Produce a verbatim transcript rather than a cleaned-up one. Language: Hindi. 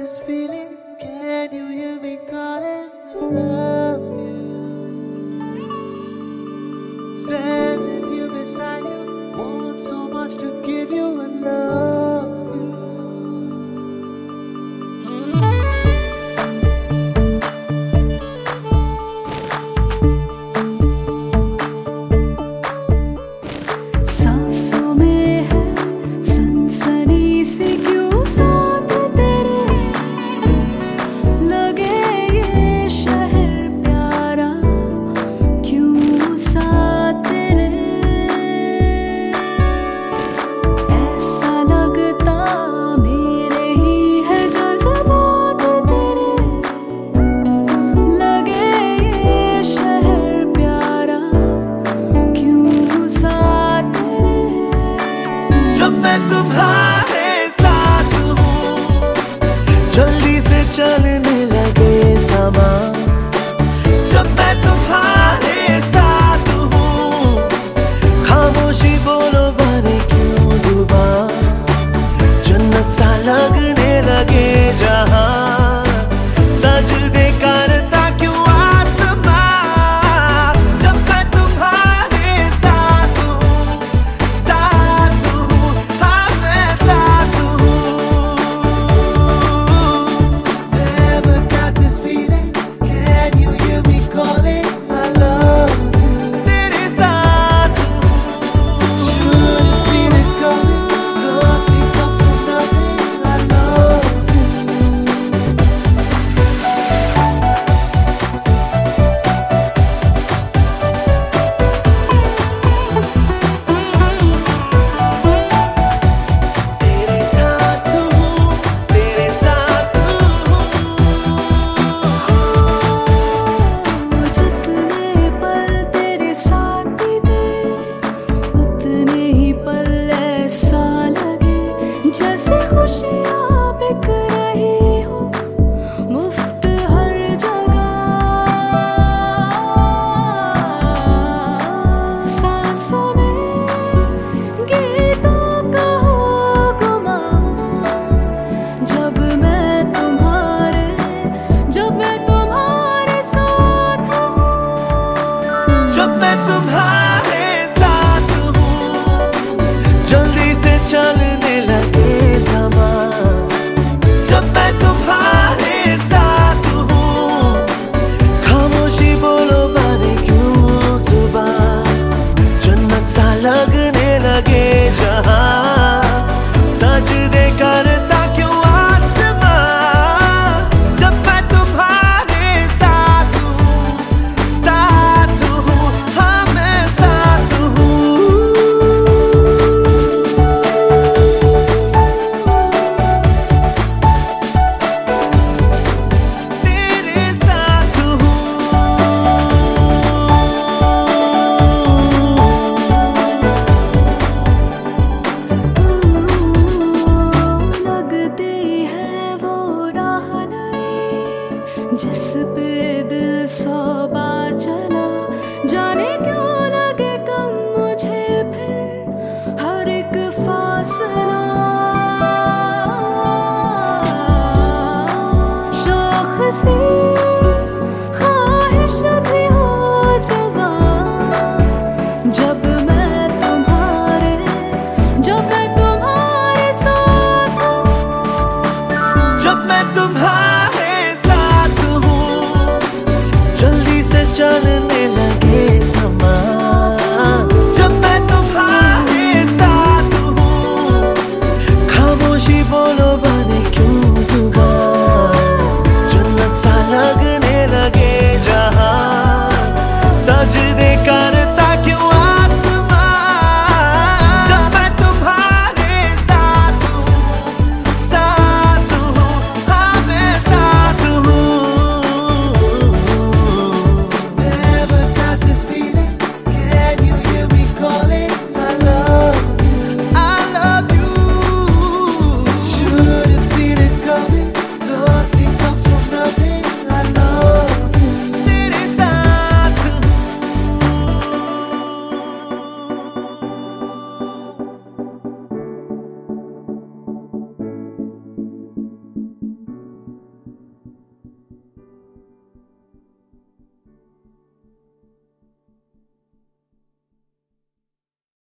this feeling? Can you hear me calling? I love you. Standing here beside you, want so much to give you. I love you. सांसों में है सनसनी सी क्यों साथ तेरे, लगे ये शहर प्यारा क्यों साथ तेरे। ऐसा लगता मेरे ही है जज्बात तेरे, लगे ये शहर प्यारा क्यों साथ तेरे। जब मैं तुम्हारे साथ हूँ, जल्दी से चलने लगे समा। जब मैं तुम्हारे साथ हूँ, खामोशी बोलो बने क्यों जुबान। जन्नत सा लग